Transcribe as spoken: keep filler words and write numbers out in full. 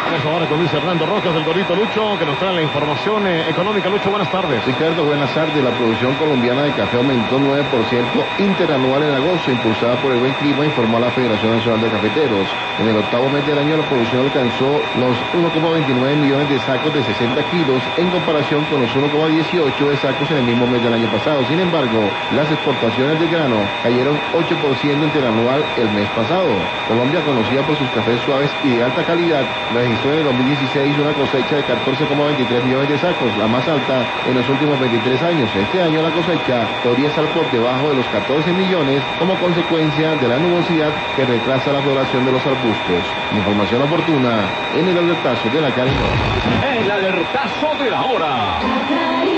Vamos ahora con Luis Hernando Rojas, del Gordito Lucho, que nos trae la información eh, económica. Lucho, buenas tardes. Ricardo, buenas tardes. La producción colombiana de café aumentó nueve por ciento interanual en agosto, impulsada por el buen clima, informó la Federación Nacional de Cafeteros. En el octavo mes del año, la producción alcanzó los uno coma veintinueve millones de sacos de sesenta kilos, en comparación con los uno coma dieciocho de sacos en el mismo mes del año pasado. Sin embargo, las exportaciones de grano cayeron ocho por ciento interanual el mes pasado. Colombia, conocida por sus cafés suaves y de alta calidad, registró en el dos mil dieciséis una cosecha de catorce coma veintitrés millones de sacos, la más alta en los últimos veintitrés años. Este año la cosecha podría estar por debajo de los catorce millones como consecuencia de la nubosidad que retrasa la floración de los arbustos. Información oportuna en el alertazo de la Cari. El alertazo de la hora.